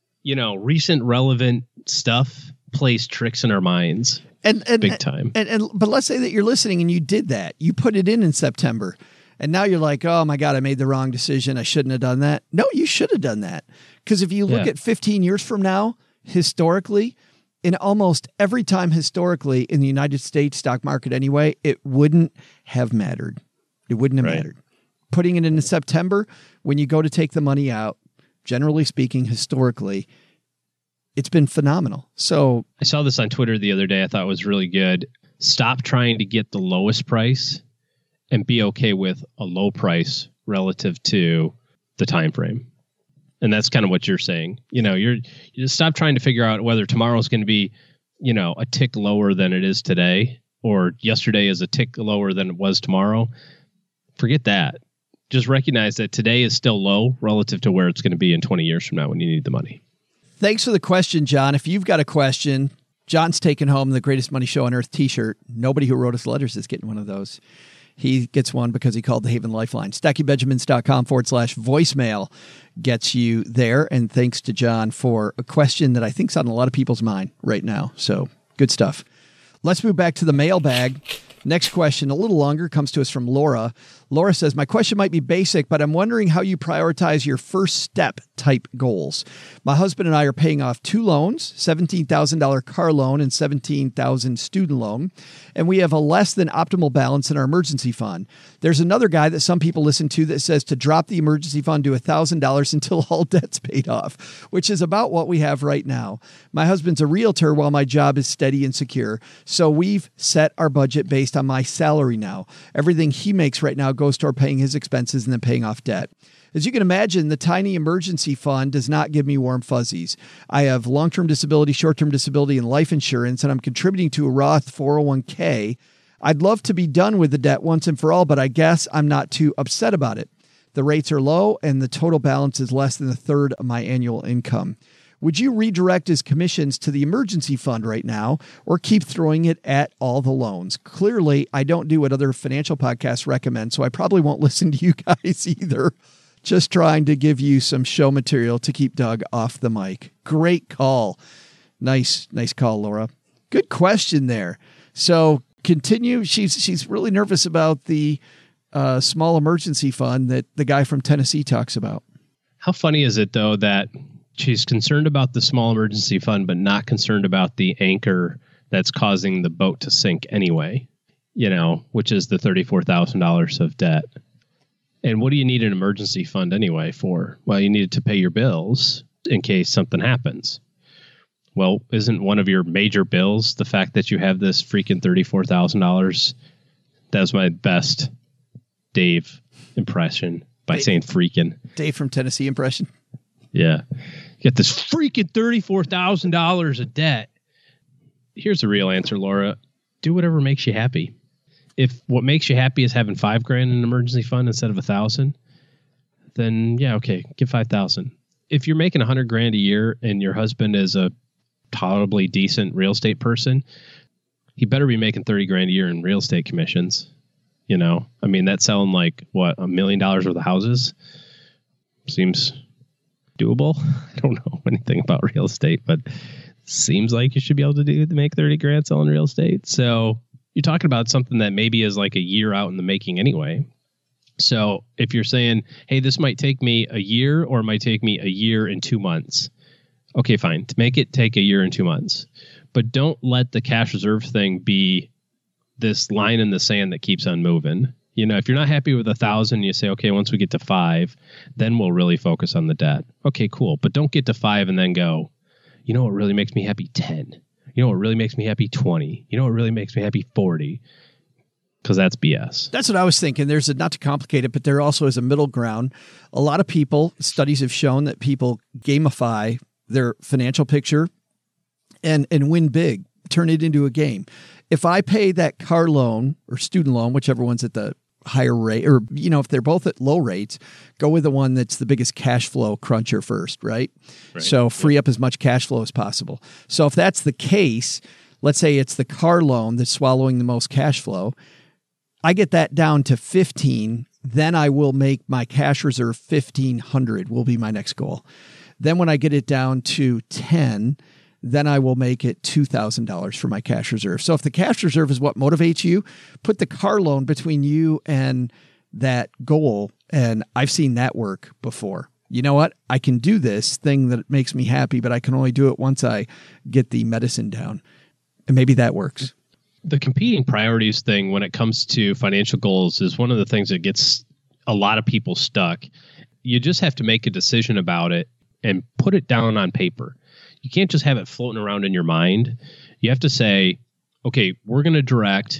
D: recent relevant stuff plays tricks in our minds. And big time.
C: But let's say that you're listening and you did that. You put it in September. And now you're like, oh my God, I made the wrong decision. I shouldn't have done that. No, you should have done that. Because if you look at 15 years from now, historically, in almost every time historically in the United States stock market anyway, it wouldn't have mattered. It wouldn't have mattered. Putting it in September, when you go to take the money out, generally speaking, historically, it's been phenomenal. So
D: I saw this on Twitter the other day. I thought it was really good. Stop trying to get the lowest price and be okay with a low price relative to the time frame. And that's kind of what you're saying. You just stop trying to figure out whether tomorrow's going to be, a tick lower than it is today, or yesterday is a tick lower than it was tomorrow. Forget that. Just recognize that today is still low relative to where it's going to be in 20 years from now when you need the money.
C: Thanks for the question, John. If you've got a question, John's taking home the Greatest Money Show on Earth t-shirt. Nobody who wrote us letters is getting one of those. He gets one because he called the Haven Lifeline. StackyBenjamins.com/voicemail gets you there. And thanks to John for a question that I think is on a lot of people's mind right now. So good stuff. Let's move back to the mailbag. Next question, a little longer, comes to us from Laura. Laura says, my question might be basic, but I'm wondering how you prioritize your first step type goals. My husband and I are paying off 2 loans, $17,000 car loan and $17,000 student loan, and we have a less than optimal balance in our emergency fund. There's another guy that some people listen to that says to drop the emergency fund to $1,000 until all debt's paid off, which is about what we have right now. My husband's a realtor while my job is steady and secure, so we've set our budget based on my salary now. Everything he makes right now goes toward paying his expenses and then paying off debt. As you can imagine, the tiny emergency fund does not give me warm fuzzies. I have long-term disability, short-term disability, and life insurance, and I'm contributing to a Roth 401k. I'd love to be done with the debt once and for all, but I guess I'm not too upset about it. The rates are low, and the total balance is less than a third of my annual income. Would you redirect his commissions to the emergency fund right now or keep throwing it at all the loans? Clearly, I don't do what other financial podcasts recommend, so I probably won't listen to you guys either. Just trying to give you some show material to keep Doug off the mic. Great call. Nice call, Laura. Good question there. So continue. She's really nervous about the small emergency fund that the guy from Tennessee talks about.
D: How funny is it, though, that She's concerned about the small emergency fund, but not concerned about the anchor that's causing the boat to sink anyway, which is the $34,000 of debt. And what do you need an emergency fund anyway for? Well, you need it to pay your bills in case something happens. Well, isn't one of your major bills the fact that you have this freaking $34,000? That was my best Dave impression by saying freaking.
C: Dave from Tennessee impression.
D: Yeah. You got this freaking $34,000 of debt. Here's the real answer, Laura. Do whatever makes you happy. If what makes you happy is having $5,000 in an emergency fund instead of $1,000, then yeah, okay, give $5,000. If you're making $100,000 a year and your husband is a tolerably decent real estate person, he better be making $30,000 a year in real estate commissions. That's selling like what, $1 million worth of houses. Seems doable. I don't know anything about real estate, but seems like you should be able to make $30,000 selling real estate. So you're talking about something that maybe is like a year out in the making anyway. So if you're saying, hey, this might take me a year or it might take me a year and 2 months. Okay, fine. To make it take a year and 2 months. But don't let the cash reserve thing be this line in the sand that keeps on moving. If you're not happy with 1,000, you say, okay, once we get to 5, then we'll really focus on the debt. Okay, cool. But don't get to 5 and then go, what really makes me happy? 10. What really makes me happy? 20. What really makes me happy? 40. Because that's BS.
C: That's what I was thinking. There's not to complicate it, but there also is a middle ground. A lot of people, studies have shown that people gamify their financial picture and win big, turn it into a game. If I pay that car loan or student loan, whichever one's at the higher rate, or, if they're both at low rates, go with the one that's the biggest cash flow cruncher first, right? So free up as much cash flow as possible. So if that's the case, let's say it's the car loan that's swallowing the most cash flow, I get that down to 15, then I will make my cash reserve 1,500 will be my next goal. Then when I get it down to 10, then I will make it $2,000 for my cash reserve. So if the cash reserve is what motivates you, put the car loan between you and that goal. And I've seen that work before. You know what? I can do this thing that makes me happy, but I can only do it once I get the medicine down. And maybe that works.
D: The competing priorities thing when it comes to financial goals is one of the things that gets a lot of people stuck. You just have to make a decision about it and put it down on paper. You can't just have it floating around in your mind. You have to say, okay, we're going to direct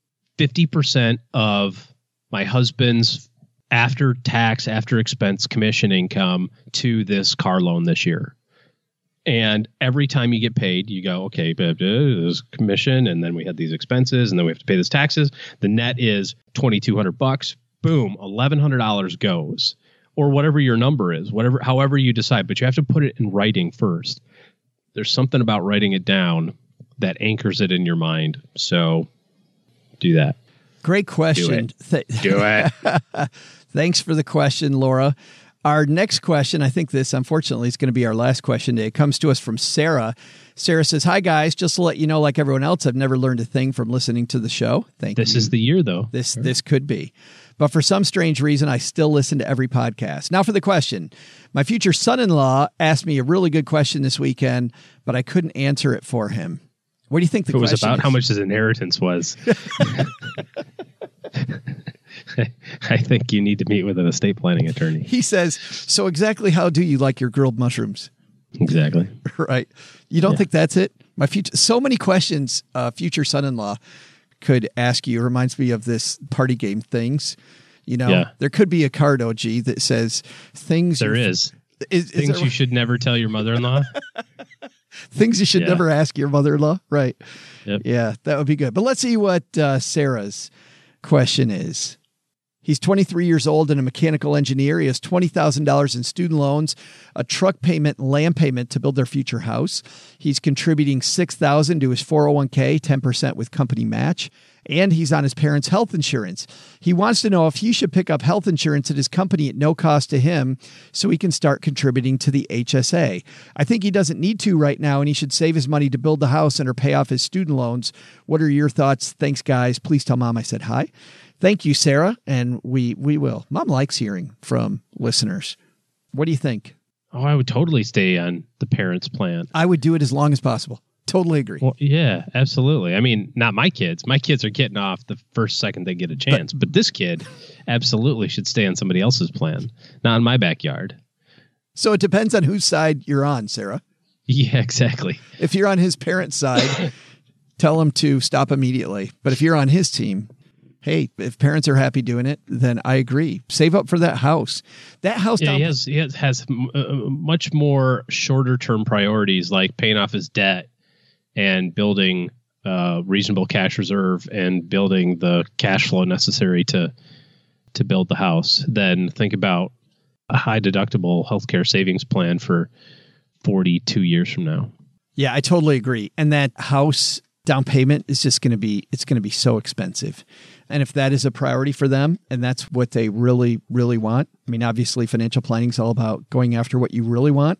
D: 50% of my husband's after tax, after expense commission income to this car loan this year. And every time you get paid, you go, okay, there's commission, and then we had these expenses, and then we have to pay this taxes. The net is $2,200. Boom, $1,100 goes, or whatever your number is, however you decide. But you have to put it in writing first. There's something about writing it down that anchors it in your mind. So do that.
C: Great question.
D: Do it.
C: Thanks for the question, Laura. Our next question, I think this, unfortunately, is going to be our last question today. It comes to us from Sarah. Sarah says, hi, guys. Just to let you know, like everyone else, I've never learned a thing from listening to the show. Thank you.
D: This is the year, though.
C: This could be. But for some strange reason, I still listen to every podcast. Now for the question. My future son-in-law asked me a really good question this weekend, but I couldn't answer it for him. What do you think the question is?
D: It was about how much his inheritance was. I think you need to meet with an estate planning attorney.
C: He says, so exactly how do you like your grilled mushrooms?
D: Exactly.
C: Right. You don't think that's it? My future, so many questions future son-in-law could ask you. It reminds me of this party game Things. There could be a card, OG, that says things.
D: There is things you should never tell your mother-in-law.
C: Things you should never ask your mother-in-law. Right.
D: Yep.
C: Yeah, that would be good. But let's see what Sarah's question is. He's 23 years old and a mechanical engineer. He has $20,000 in student loans, a truck payment, and land payment to build their future house. He's contributing $6,000 to his 401k, 10% with company match, and he's on his parents' health insurance. He wants to know if he should pick up health insurance at his company at no cost to him so he can start contributing to the HSA. I think he doesn't need to right now, and he should save his money to build the house and or pay off his student loans. What are your thoughts? Thanks, guys. Please tell Mom I said hi. Thank you, Sarah, and we will. Mom likes hearing from listeners. What do you think?
D: Oh, I would totally stay on the parents' plan.
C: I would do it as long as possible. Totally agree.
D: Well, yeah, absolutely. I mean, not my kids. My kids are getting off the first second they get a chance. But this kid absolutely should stay on somebody else's plan, not in my backyard.
C: So it depends on whose side you're on, Sarah.
D: Yeah, exactly.
C: If you're on his parents' side, tell him to stop immediately. But if you're on his team, hey, if parents are happy doing it, then I agree. Save up for that house. That house.
D: Yeah, he has much more shorter term priorities, like paying off his debt and building reasonable cash reserve and building the cash flow necessary to build the house. Then think about a high deductible healthcare savings plan for 42 years from now.
C: Yeah, I totally agree. And that house down payment is just going to be so expensive. And if that is a priority for them and that's what they really, really want, I mean, obviously financial planning is all about going after what you really want.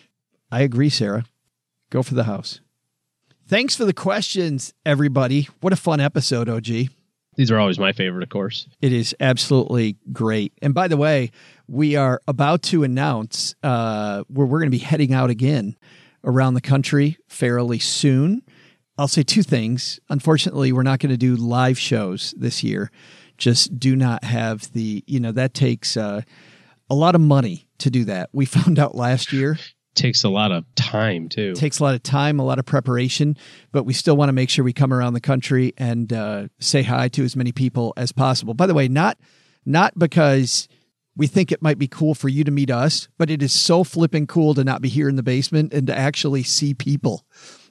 C: I agree, Sarah. Go for the house. Thanks for the questions, everybody. What a fun episode, OG.
D: These are always my favorite, of course.
C: It is absolutely great. And by the way, we are about to announce where we're going to be heading out again around the country fairly soon. I'll say two things. Unfortunately, we're not going to do live shows this year. Just do not have that takes a lot of money to do that. We found out last year.
D: Takes a lot of time, too.
C: Takes a lot of time, a lot of preparation, but we still want to make sure we come around the country and say hi to as many people as possible. By the way, not because we think it might be cool for you to meet us, but it is so flipping cool to not be here in the basement and to actually see people.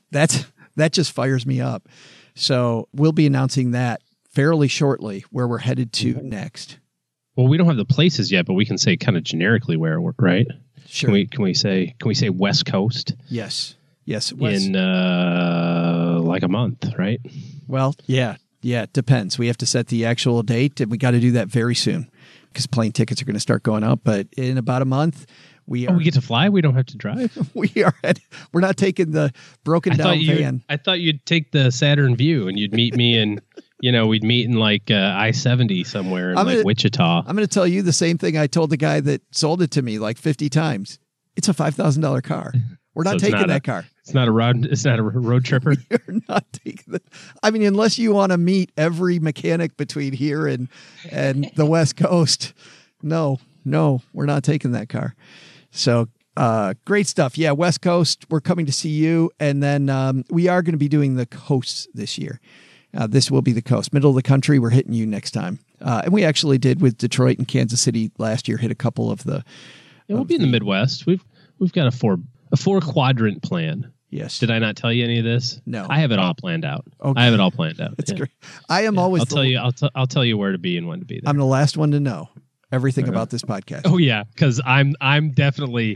C: That just fires me up. So we'll be announcing that fairly shortly where we're headed to next.
D: Well, we don't have the places yet, but we can say kind of generically where we're, right?
C: Sure.
D: Can we say West Coast?
C: Yes.
D: In like a month, right?
C: Well, yeah, it depends. We have to set the actual date and we got to do that very soon because plane tickets are going to start going up. But in about a month, we
D: get to fly? We don't have to drive?
C: We're not taking the broken down van.
D: I thought you'd take the Saturn View and you'd meet me in, we'd meet in like I-70 somewhere in Wichita.
C: I'm going to tell you the same thing I told the guy that sold it to me like 50 times. It's a $5,000 car. We're not taking that car.
D: It's not a road tripper.
C: You're not taking that. I mean, unless you want to meet every mechanic between here and the West Coast. No, we're not taking that car. So great stuff. Yeah, West Coast, we're coming to see you. And then we are going to be doing the coasts this year. This will be the coast. Middle of the country, we're hitting you next time. And we actually did with Detroit and Kansas City last year, hit a couple of the...
D: we'll be in the Midwest. We've got a four quadrant plan.
C: Yes.
D: Did I not tell you any of this?
C: No.
D: I have it all planned out.
C: Okay.
D: I have it all planned out.
C: That's great. I am always...
D: I'll tell you where to be and when to be there.
C: I'm the last one to know everything about this podcast.
D: Oh yeah, because I'm definitely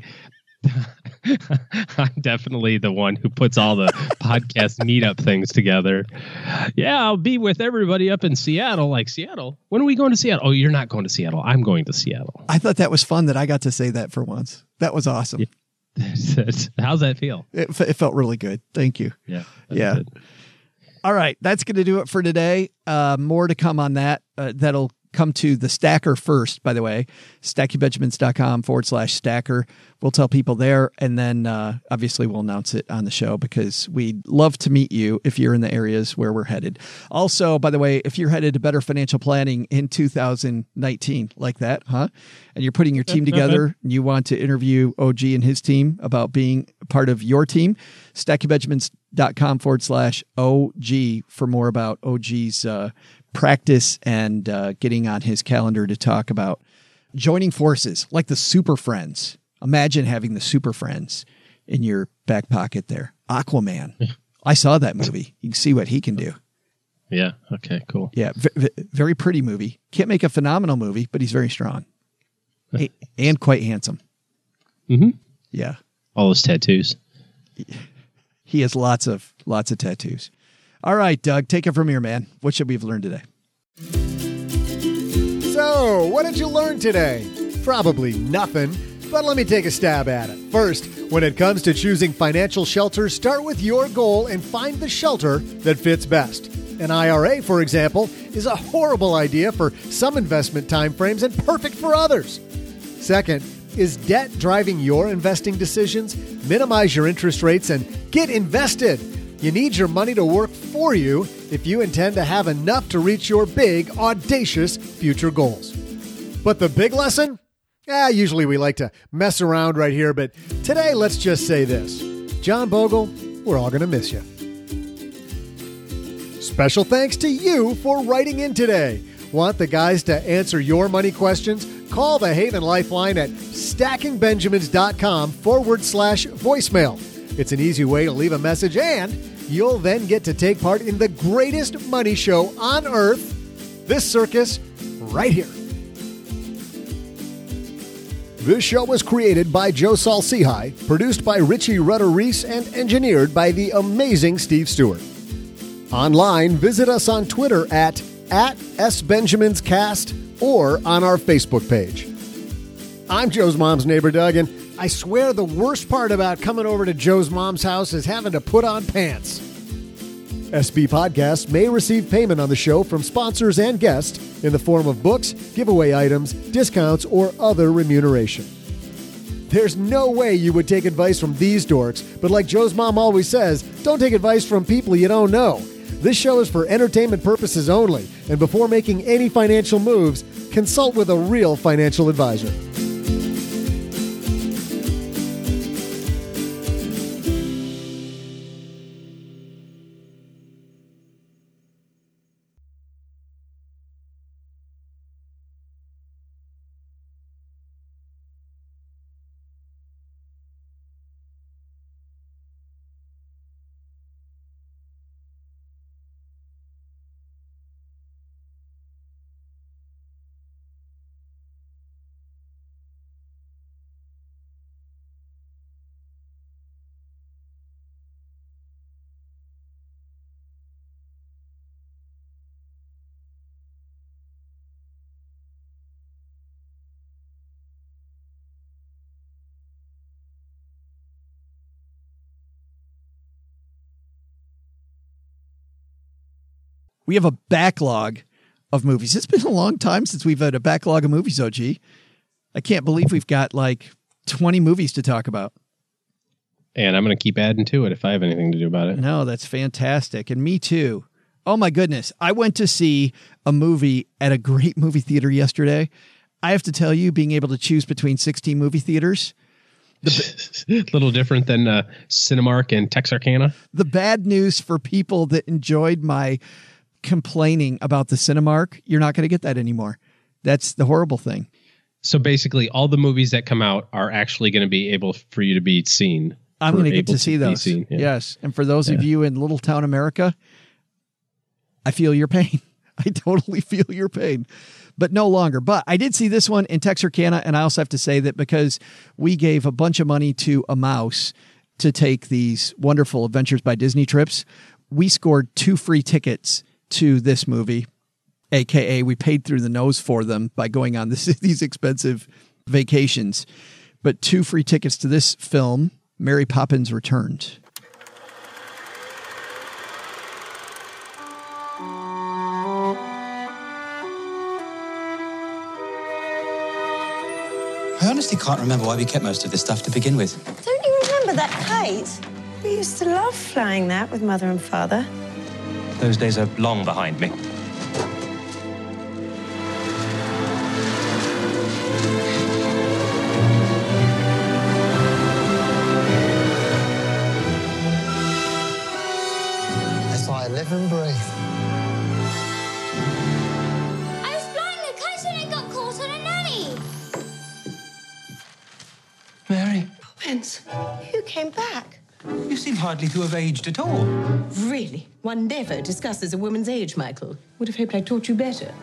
D: I'm definitely the one who puts all the podcast meetup things together. Yeah, I'll be with everybody up in Seattle. Like Seattle, when are we going to Seattle? Oh, you're not going to Seattle. I'm going to Seattle.
C: I thought that was fun that I got to say that for once. That was awesome.
D: Yeah. How's that feel?
C: It felt really good. Thank you.
D: Yeah.
C: Yeah.
D: Good.
C: All right. That's going to do it for today. More to come on that. That'll come to the Stacker first, by the way, stackingbenjamins.com/stacker. We'll tell people there. And then obviously we'll announce it on the show because we'd love to meet you if you're in the areas where we're headed. Also, by the way, if you're headed to Better Financial Planning in 2019 like that, and you're putting your team together and you want to interview OG and his team about being part of your team, stackingbenjamins.com/OG for more about OG's practice and getting on his calendar to talk about joining forces like the Super Friends. Imagine having the Super Friends in your back pocket there. Aquaman. I saw that movie. You can see what he can do.
D: Yeah. Okay, cool.
C: Yeah. Very pretty movie. Can't make a phenomenal movie, but he's very strong and quite handsome.
D: Mm-hmm.
C: Yeah.
D: All his tattoos.
C: He has lots of tattoos. All right, Doug, take it from here, man. What should we have learned today?
B: So, what did you learn today? Probably nothing, but let me take a stab at it. First, when it comes to choosing financial shelter, start with your goal and find the shelter that fits best. An IRA, for example, is a horrible idea for some investment timeframes and perfect for others. Second, Is debt driving your investing decisions? Minimize your interest rates and get invested. You need your money to work for you if you intend to have enough to reach your big, audacious future goals. But the big lesson? Usually we like to mess around right here, but today let's just say this. John Bogle, we're all going to miss you. Special thanks to you for writing in today. Want the guys to answer your money questions? Call the Haven Lifeline at stackingbenjamins.com/voicemail. It's an easy way to leave a message, and you'll then get to take part in the greatest money show on earth, this circus right here. This show was created by Joe Saul-Sehy, produced by Richie Rutter-Reese, and engineered by the amazing Steve Stewart. Online, visit us on Twitter at SBenjaminsCast or on our Facebook page. I'm Joe's mom's neighbor, Doug, and I swear the worst part about coming over to Joe's mom's house is having to put on pants. SB Podcasts may receive payment on the show from sponsors and guests in the form of books, giveaway items, discounts, or other remuneration. There's no way you would take advice from these dorks, but like Joe's mom always says, don't take advice from people you don't know. This show is for entertainment purposes only, and before making any financial moves, consult with a real financial advisor.
C: We have a backlog of movies. It's been a long time since we've had a backlog of movies, OG. I can't believe we've got like 20 movies to talk about.
D: And I'm going to keep adding to it if I have anything to do about it.
C: No, that's fantastic. And me too. Oh my goodness. I went to see a movie at a great movie theater yesterday. I have to tell you, being able to choose between 16 movie theaters,
D: A little different than Cinemark and Texarkana.
C: The bad news for people that enjoyed my complaining about the Cinemark, you're not going to get that anymore. That's the horrible thing.
D: So basically, all the movies that come out are actually going to be able for you to be seen.
C: I'm going to get to see those.
D: Yeah.
C: Yes. And for those of you in Little Town America, I feel your pain. I totally feel your pain. But no longer. But I did see this one in Texarkana, and I also have to say that because we gave a bunch of money to a mouse to take these wonderful Adventures by Disney trips, we scored 2 free tickets to this movie, a.k.a. we paid through the nose for them by going on these expensive vacations. But 2 free tickets to this film, Mary Poppins Returned.
G: I honestly can't remember why we kept most of this stuff to begin with.
H: Don't you remember that kite? We used to love flying that with Mother and Father.
G: Those days are long behind me.
I: As I live and breathe.
J: I was flying the kite and it got caught on a nanny.
G: Mary,
H: Poppins, you came back.
G: you seem hardly to have aged at all.
H: Really? One never discusses a woman's age, Michael. Would have hoped I taught you better.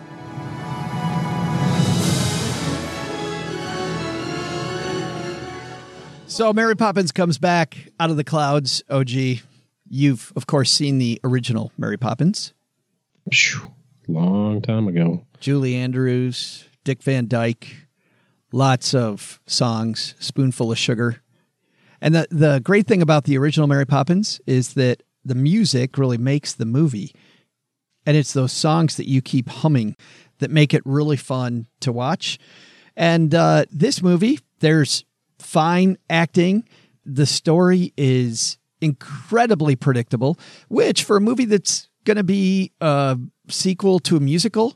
C: So Mary Poppins comes back out of the clouds. OG, you've, of course, seen the original Mary Poppins.
D: Long time ago.
C: Julie Andrews, Dick Van Dyke, lots of songs, Spoonful of Sugar. And the great thing about the original Mary Poppins is that the music really makes the movie. And it's those songs that you keep humming that make it really fun to watch. And this movie, There's fine acting. The story is incredibly predictable, which for a movie that's going to be a sequel to a musical,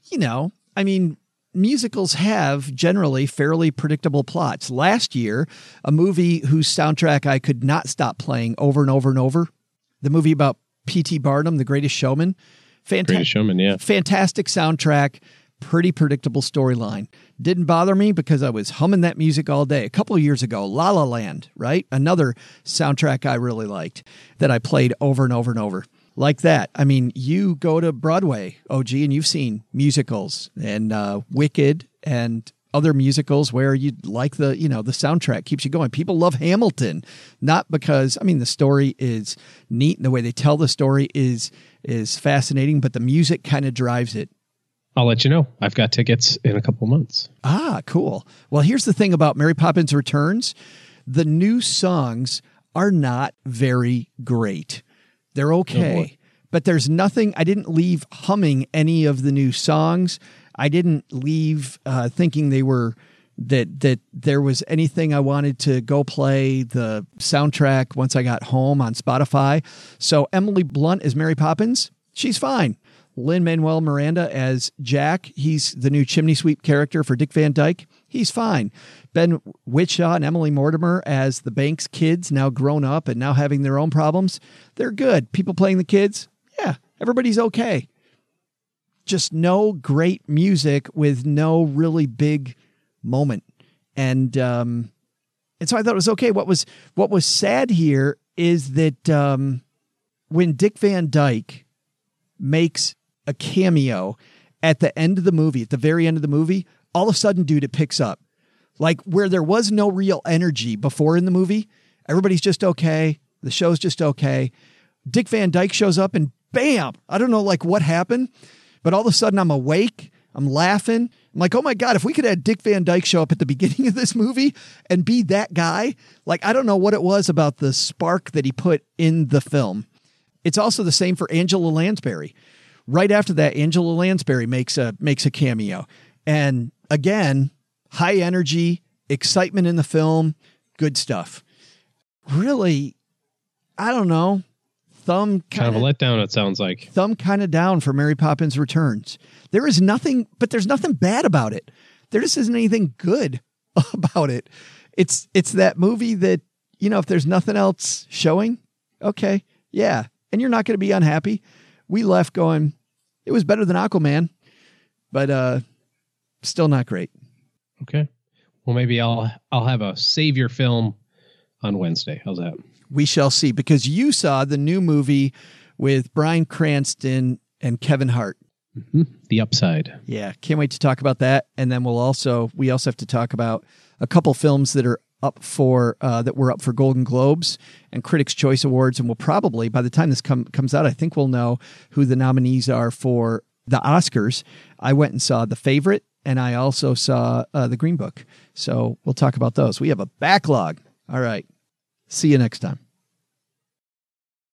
C: musicals have generally fairly predictable plots. Last year, a movie whose soundtrack I could not stop playing over and over and over, the movie about P.T. Barnum, The Greatest Showman.
D: Greatest Showman, yeah.
C: Fantastic soundtrack, pretty predictable storyline. Didn't bother me because I was humming that music all day. A couple of years ago, La La Land, right? Another soundtrack I really liked that I played over and over and over. Like that. I mean, you go to Broadway, OG, and you've seen musicals and Wicked and other musicals where you like the soundtrack keeps you going. People love Hamilton, not because, the story is neat and the way they tell the story is fascinating, but the music kind of drives it.
D: I'll let you know. I've got tickets in a couple months.
C: Ah, cool. Well, here's the thing about Mary Poppins Returns. The new songs are not very great. They're okay, but there's nothing. I didn't leave humming any of the new songs. I didn't leave thinking they were that there was anything I wanted to go play the soundtrack once I got home on Spotify. So Emily Blunt as Mary Poppins, she's fine. Lin-Manuel Miranda as Jack, he's the new chimney sweep character for Dick Van Dyke. He's fine. Ben Whishaw and Emily Mortimer as the Banks kids, now grown up and now having their own problems. They're good. People playing the kids, yeah, everybody's okay. Just no great music with no really big moment. And so I thought it was okay. What was sad here is that when Dick Van Dyke makes a cameo at the end of the movie, at the very end of the movie, all of a sudden, dude, it picks up. Like where there was no real energy before in the movie, everybody's just okay. The show's just okay. Dick Van Dyke shows up and bam, I don't know like what happened, but all of a sudden I'm awake. I'm laughing. I'm like, oh my God, if we could have Dick Van Dyke show up at the beginning of this movie and be that guy, like, I don't know what it was about the spark that he put in the film. It's also the same for Angela Lansbury. Right after that, Angela Lansbury makes a cameo. And again, high energy, excitement in the film, good stuff. Really, I don't know. Kind
D: of a letdown, it sounds like.
C: Thumb kind of down for Mary Poppins Returns. There is nothing, but there's nothing bad about it. There just isn't anything good about it. It's that movie that, if there's nothing else showing, okay, yeah. And you're not going to be unhappy. We left going, it was better than Aquaman, but still not great.
D: Okay. Well, maybe I'll have a savior film on Wednesday. How's that?
C: We shall see, because you saw the new movie with Bryan Cranston and Kevin Hart.
D: Mm-hmm. The Upside.
C: Yeah. Can't wait to talk about that. And then we also have to talk about a couple films that are up for that were up for Golden Globes and Critics' Choice Awards, and we'll probably, by the time this comes out, I think we'll know who the nominees are for the Oscars. I went and saw The Favorite, and I also saw The Green Book. So we'll talk about those. We have a backlog. All right. See you next time.